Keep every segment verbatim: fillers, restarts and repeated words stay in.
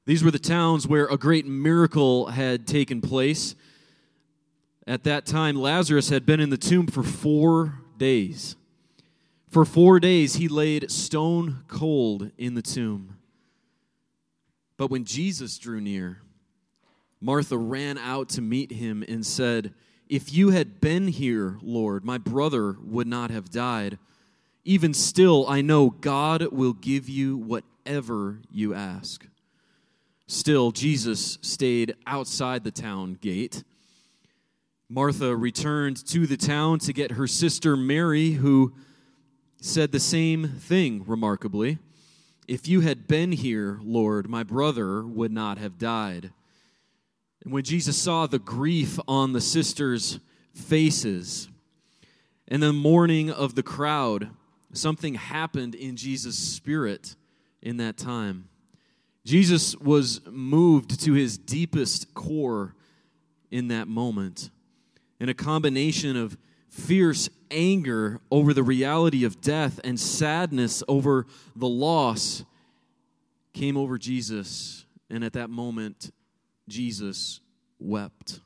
These were the towns where a great miracle had taken place. At that time, Lazarus had been in the tomb for four days. For four days, he laid stone cold in the tomb. But when Jesus drew near, Martha ran out to meet him and said, "If you had been here, Lord, my brother would not have died. Even still, I know God will give you whatever you ask." Still, Jesus stayed outside the town gate. Martha returned to the town to get her sister Mary, who said the same thing, remarkably. "If you had been here, Lord, my brother would not have died." And when Jesus saw the grief on the sisters' faces and the mourning of the crowd, something happened in Jesus' spirit in that time. Jesus was moved to his deepest core in that moment. And a combination of fierce anger over the reality of death and sadness over the loss came over Jesus. And at that moment, Jesus wept.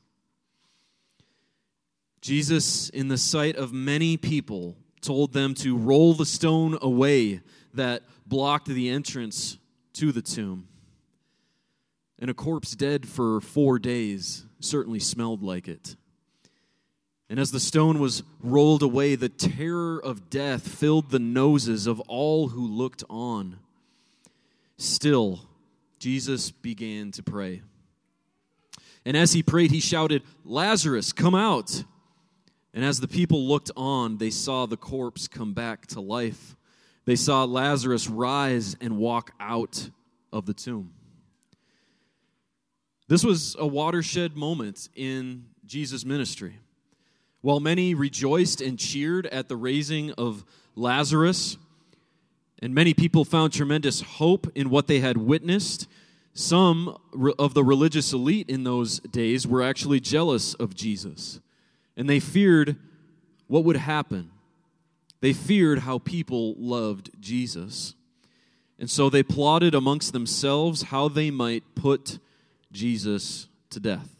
Jesus, in the sight of many people, told them to roll the stone away that blocked the entrance to the tomb. And a corpse dead for four days certainly smelled like it. And as the stone was rolled away, the terror of death filled the noses of all who looked on. Still, Jesus began to pray. And as he prayed, he shouted, "Lazarus, come out!" And as the people looked on, they saw the corpse come back to life. They saw Lazarus rise and walk out of the tomb. This was a watershed moment in Jesus' ministry. While many rejoiced and cheered at the raising of Lazarus, and many people found tremendous hope in what they had witnessed, some of the religious elite in those days were actually jealous of Jesus, and they feared what would happen. They feared how people loved Jesus. And so they plotted amongst themselves how they might put Jesus to death.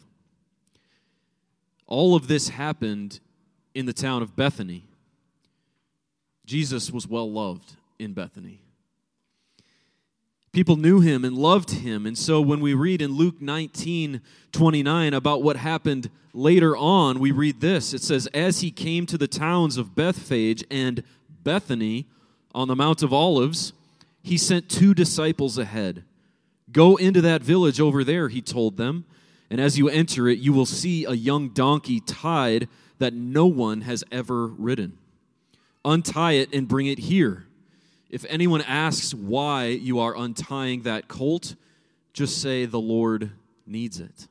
All of this happened in the town of Bethany. Jesus was well loved in Bethany. People knew him and loved him. And so when we read in Luke nineteen twenty-nine about what happened later on, we read this. It says, "As he came to the towns of Bethphage and Bethany on the Mount of Olives, he sent two disciples ahead. 'Go into that village over there,' he told them, 'and as you enter it, you will see a young donkey tied that no one has ever ridden. Untie it and bring it here. If anyone asks why you are untying that colt, just say the Lord needs it.'"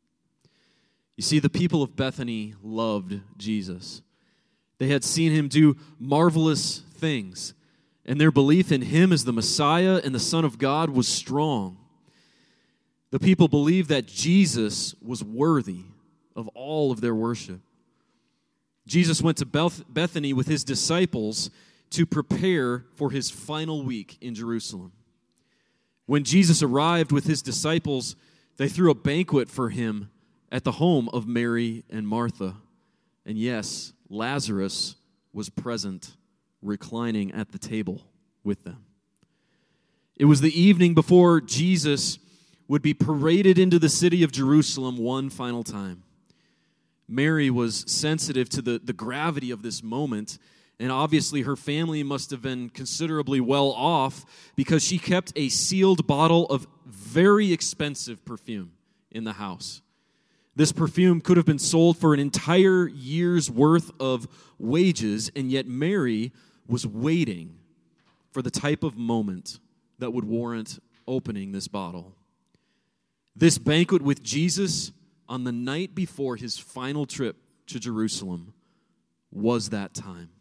You see, the people of Bethany loved Jesus. They had seen him do marvelous things, and their belief in him as the Messiah and the Son of God was strong. The people believed that Jesus was worthy of all of their worship. Jesus went to Beth- Bethany with his disciples to prepare for his final week in Jerusalem. When Jesus arrived with his disciples, they threw a banquet for him at the home of Mary and Martha. And yes, Lazarus was present, reclining at the table with them. It was the evening before Jesus would be paraded into the city of Jerusalem one final time. Mary was sensitive to the, the gravity of this moment, and obviously her family must have been considerably well off because she kept a sealed bottle of very expensive perfume in the house. This perfume could have been sold for an entire year's worth of wages, and yet Mary was waiting for the type of moment that would warrant opening this bottle. This banquet with Jesus on the night before his final trip to Jerusalem was that time.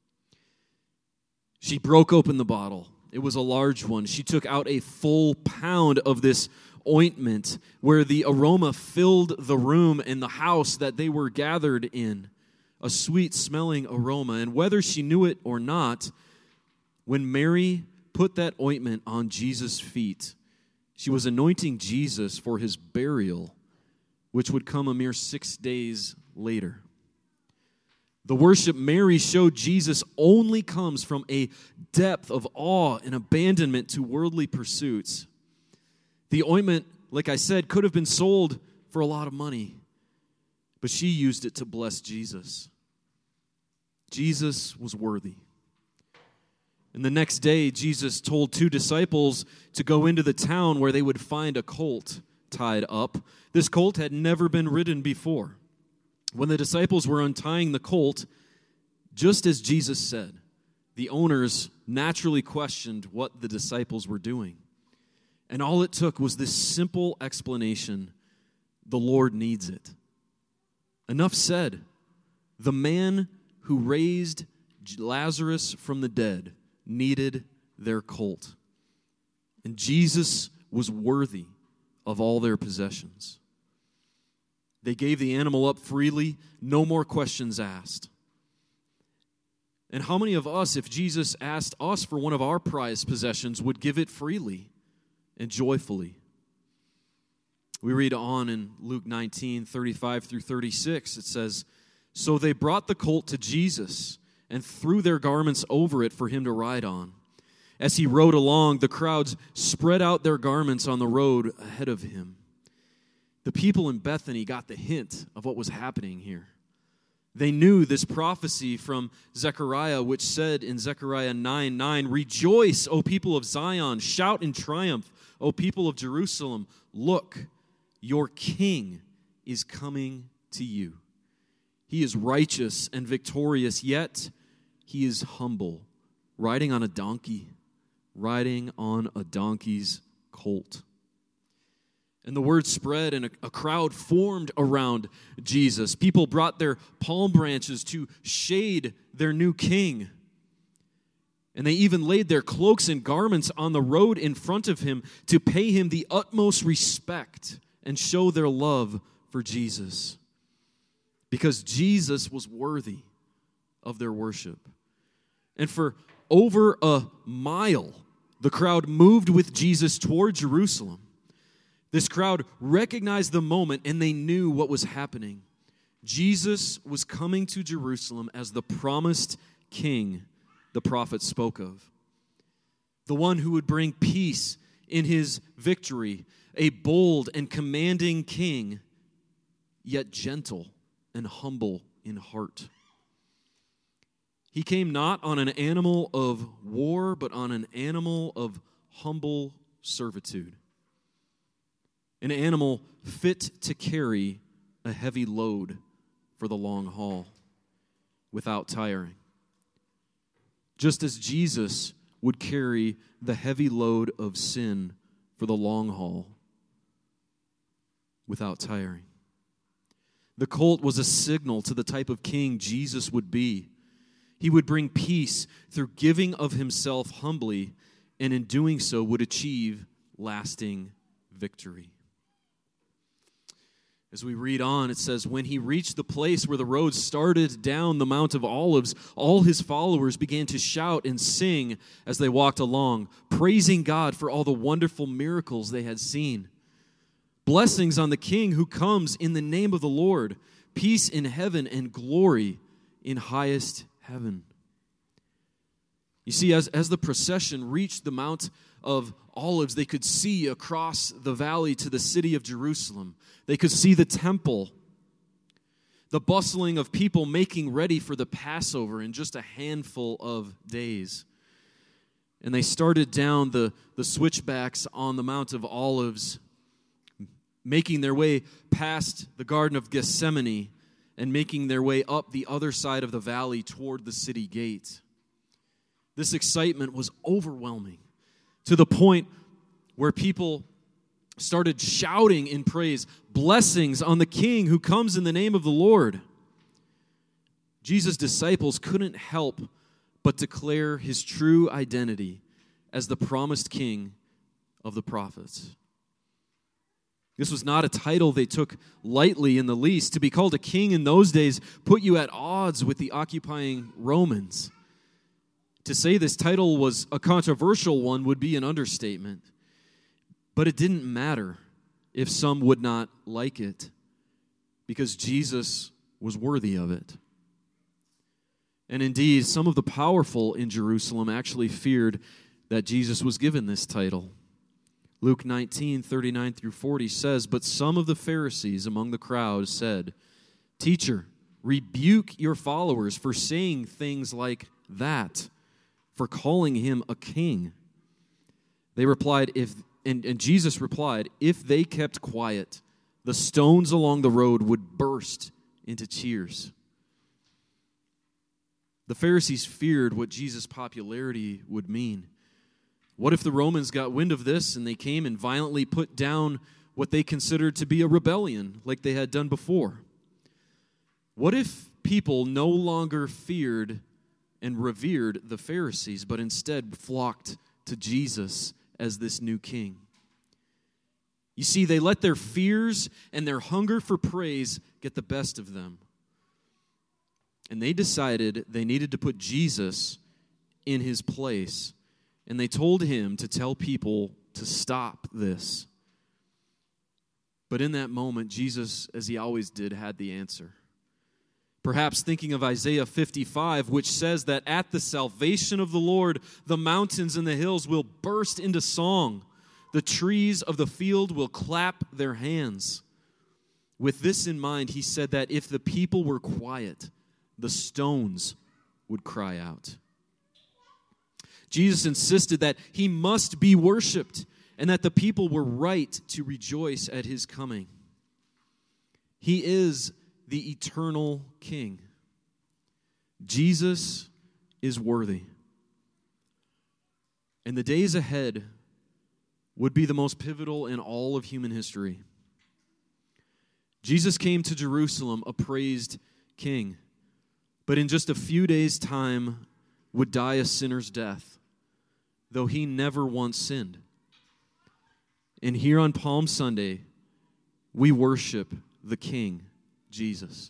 She broke open the bottle. It was a large one. She took out a full pound of this ointment where the aroma filled the room and the house that they were gathered in, a sweet-smelling aroma. And whether she knew it or not, when Mary put that ointment on Jesus' feet, She was anointing Jesus for his burial, which would come a mere six days later. The worship Mary showed Jesus only comes from a depth of awe and abandonment to worldly pursuits. The ointment, like I said, could have been sold for a lot of money, but she used it to bless Jesus. Jesus was worthy. And the next day, Jesus told two disciples to go into the town where they would find a colt tied up. This colt had never been ridden before. When the disciples were untying the colt, just as Jesus said, the owners naturally questioned what the disciples were doing. And all it took was this simple explanation: the Lord needs it. Enough said. The man who raised Lazarus from the dead needed their colt. And Jesus was worthy of all their possessions. They gave the animal up freely, no more questions asked. And how many of us, if Jesus asked us for one of our prized possessions, would give it freely and joyfully? We read on in Luke nineteen, thirty-five through thirty-six. It says, "So they brought the colt to Jesus and threw their garments over it for him to ride on. As he rode along, the crowds spread out their garments on the road ahead of him." The people in Bethany got the hint of what was happening here. They knew this prophecy from Zechariah, which said in Zechariah nine nine, "Rejoice, O people of Zion, shout in triumph, O people of Jerusalem. Look, your king is coming to you. He is righteous and victorious, yet he is humble, riding on a donkey, riding on a donkey's colt." And the word spread, and a, a crowd formed around Jesus. People brought their palm branches to shade their new king. And they even laid their cloaks and garments on the road in front of him to pay him the utmost respect and show their love for Jesus. Because Jesus was worthy of their worship. And for over a mile, the crowd moved with Jesus toward Jerusalem. This crowd recognized the moment, and they knew what was happening. Jesus was coming to Jerusalem as the promised king the prophet spoke of. The one who would bring peace in his victory, a bold and commanding king, yet gentle and humble in heart. He came not on an animal of war, but on an animal of humble servitude. An animal fit to carry a heavy load for the long haul without tiring. Just as Jesus would carry the heavy load of sin for the long haul without tiring. The colt was a signal to the type of king Jesus would be. He would bring peace through giving of himself humbly, and in doing so would achieve lasting victory. As we read on, it says, "When he reached the place where the road started down the Mount of Olives, all his followers began to shout and sing as they walked along, praising God for all the wonderful miracles they had seen. Blessings on the King who comes in the name of the Lord, peace in heaven and glory in highest heaven." You see, as, as the procession reached the Mount of Olives, they could see across the valley to the city of Jerusalem. They could see the temple, the bustling of people making ready for the Passover in just a handful of days. And they started down the, the switchbacks on the Mount of Olives, making their way past the Garden of Gethsemane and making their way up the other side of the valley toward the city gate. This excitement was overwhelming, to the point where people started shouting in praise, "Blessings on the King who comes in the name of the Lord." Jesus' disciples couldn't help but declare his true identity as the promised king of the prophets. This was not a title they took lightly in the least. To be called a king in those days put you at odds with the occupying Romans. To say this title was a controversial one would be an understatement. But it didn't matter if some would not like it, because Jesus was worthy of it. And indeed, some of the powerful in Jerusalem actually feared that Jesus was given this title. Luke nineteen, thirty-nine through forty says, "But some of the Pharisees among the crowd said, 'Teacher, rebuke your followers for saying things like that, for calling him a king.' They replied, if and, and Jesus replied, 'If they kept quiet, the stones along the road would burst into cheers.'" The Pharisees feared what Jesus' popularity would mean. What if the Romans got wind of this and they came and violently put down what they considered to be a rebellion, like they had done before? What if people no longer feared and revered the Pharisees, but instead flocked to Jesus as this new king? You see, they let their fears and their hunger for praise get the best of them. And they decided they needed to put Jesus in his place. And they told him to tell people to stop this. But in that moment, Jesus, as he always did, had the answer. Perhaps thinking of Isaiah fifty-five, which says that at the salvation of the Lord, the mountains and the hills will burst into song. The trees of the field will clap their hands. With this in mind, he said that if the people were quiet, the stones would cry out. Jesus insisted that he must be worshiped and that the people were right to rejoice at his coming. He is the eternal King. Jesus is worthy. And the days ahead would be the most pivotal in all of human history. Jesus came to Jerusalem a praised king, but in just a few days' time would die a sinner's death, though he never once sinned. And here on Palm Sunday, we worship the King, Jesus.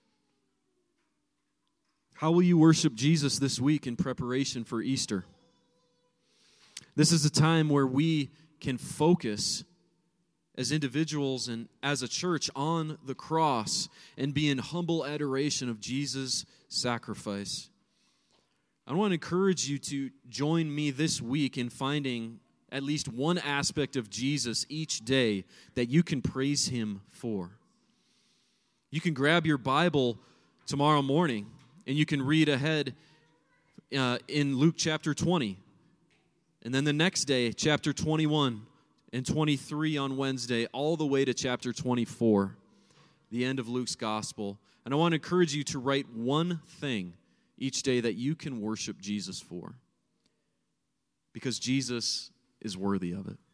How will you worship Jesus this week in preparation for Easter? This is a time where we can focus as individuals and as a church on the cross and be in humble adoration of Jesus' sacrifice. I want to encourage you to join me this week in finding at least one aspect of Jesus each day that you can praise him for. You can grab your Bible tomorrow morning and you can read ahead uh, in Luke chapter twenty. And then the next day, chapter twenty-one and twenty-three on Wednesday, all the way to chapter twenty-four, the end of Luke's gospel. And I want to encourage you to write one thing each day that you can worship Jesus for, because Jesus is worthy of it.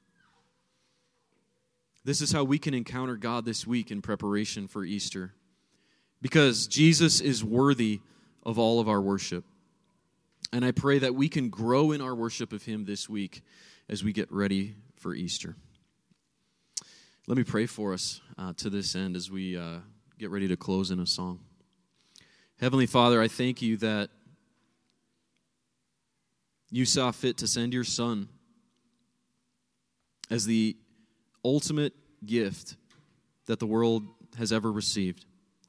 This is how we can encounter God this week in preparation for Easter, because Jesus is worthy of all of our worship. And I pray that we can grow in our worship of him this week as we get ready for Easter. Let me pray for us uh, to this end as we uh, get ready to close in a song. Heavenly Father, I thank you that you saw fit to send your Son as the ultimate gift that the world has ever received.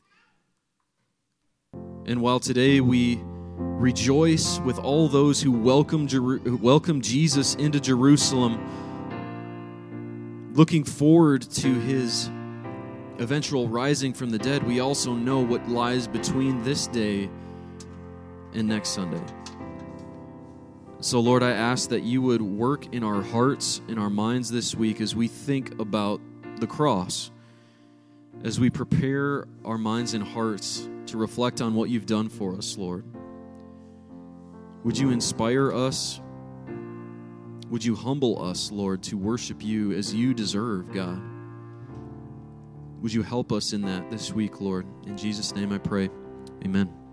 And while today we rejoice with all those who welcome, Jeru- welcome Jesus into Jerusalem, looking forward to his eventual rising from the dead, we also know what lies between this day and next Sunday. So, Lord, I ask that you would work in our hearts, in our minds this week as we think about the cross, as we prepare our minds and hearts to reflect on what you've done for us, Lord. Would you inspire us? Would you humble us, Lord, to worship you as you deserve, God? Would you help us in that this week, Lord? In Jesus' name I pray. Amen.